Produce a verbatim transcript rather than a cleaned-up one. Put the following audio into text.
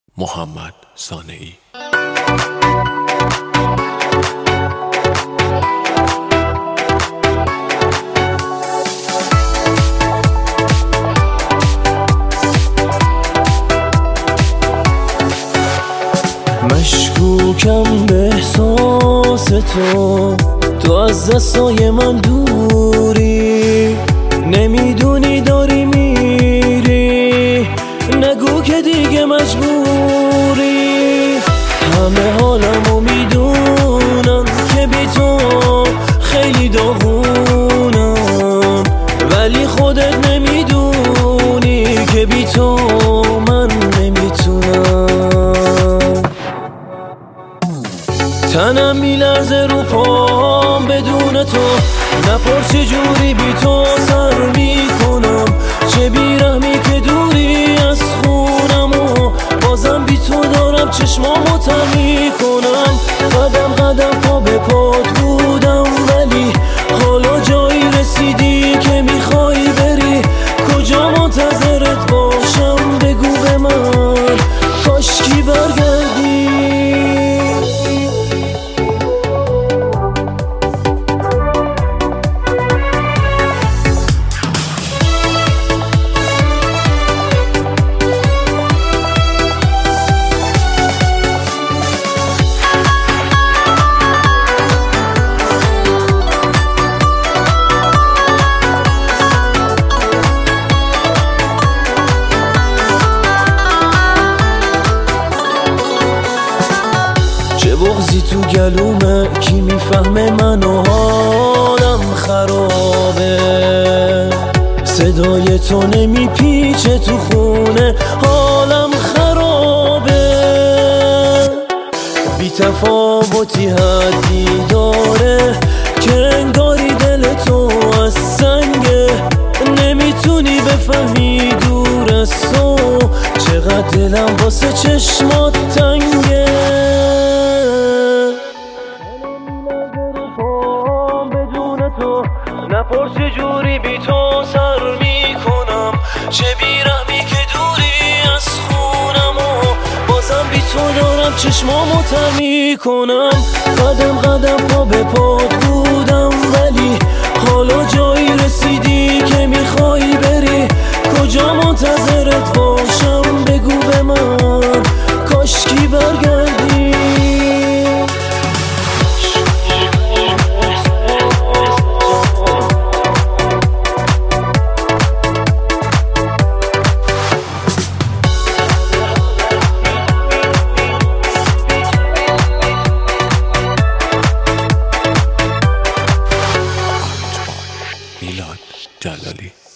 محمد صانعی. مشکوکم به احساس تو، تو از دستای من دوری، نمیدونی داری میری، نگو که دیگه مجبوری. همه حالمو میدونم که بی تو خیلی داغونم، ولی خودت نمیدونی که بی تو من نمیتونم. تنم میلرزه رو پام بدون تو، نپرس چجوری بی تو سر میکنم، چه بیرحمی که دوری از خونم و بازم بی تو دارم چشمامو تر میکنم. قدم قدم پا به پات بودم، ولی حالا جایی رسیدی که میخوای بری. کجا منتظرت باشم بگو به من، کاشکی برگردی. چه بغضی تو گلومه، کی میفهمه من و حالم خرابه. صدای تو نمیپیچه تو خونه، حالم خرابه. بی تفاوتی حدی داره که انگاری دل تو از سنگه، نمیتونی بفهمی دور از تو چقدر دلم واسه چشمات تنگه. نپرس چجوری بی تو سر میکنم، چه بیرحمی که دوری از خونم و بازم بی تو دارم چشمامو تر میکنم. قدم قدم پا به پات بودم، ولی حالا جایی رسیدی که میخوای بری. کجا منتظرت باشم بگو به من، کاشکی برگردی. میلاد جلالی.